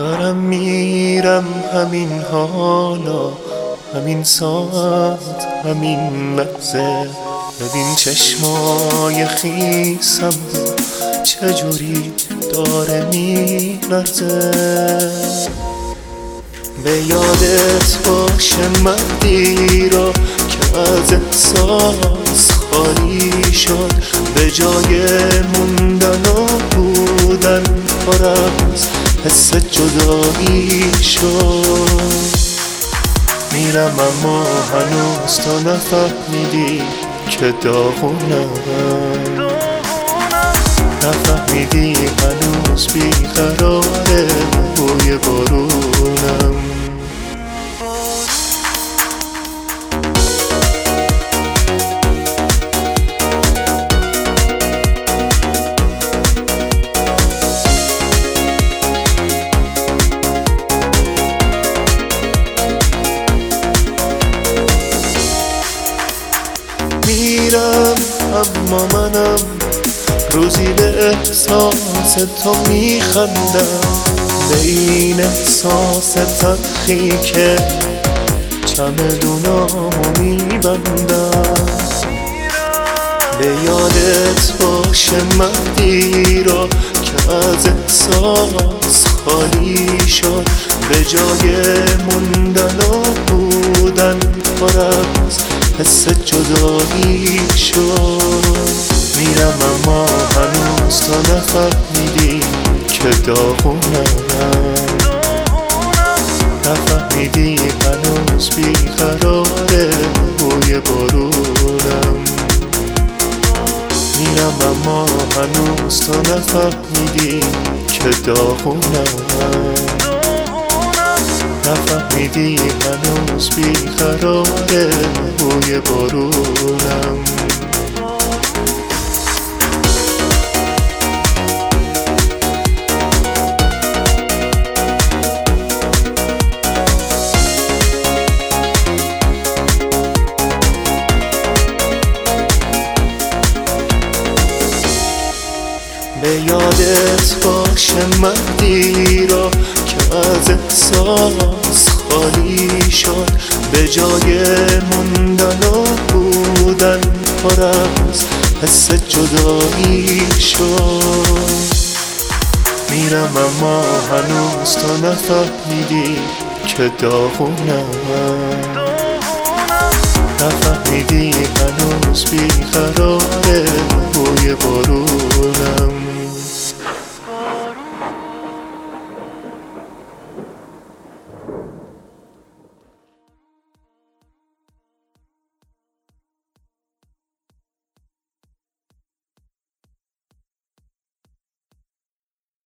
دارم میرم همین حالا، همین ساعت، همین لحظه. ببین چشمای خیسم چجوری داره میلرزه. به یادت باشه مردی را که از احساس خالی شد، به جای موندن و بودن پر از حس جدایی شد. میرم اما هنوز تو نفهمیدی که داغونم، نفهمیدی هنوز بیقراره بوی بارونم. میرم اما منم روزی به احساس تو میخندم، به این احساس تلخی که چمدونامو میبندم. به یادت باشه مردی را که از احساس خالی شد، به جای موندن و بودن پر از حس جدایی شد. میرم اما هنوز تو نفهمیدی که داغونم، نفهمیدی هنوز بیقراره بوی بارونم. میرم اما هنوز تو نفهمیدی که داغونم، نفهمیدی هنوز بیقراره بوی بارونم. به یادت باشه مردی را که از احساس خالی شد، به جای موندن و بودن پر از حس جدایی شد. میرم اما هنوز تو نفهمیدی که داغونم، نفهمیدی هنوز بیقراره بوی بارونم.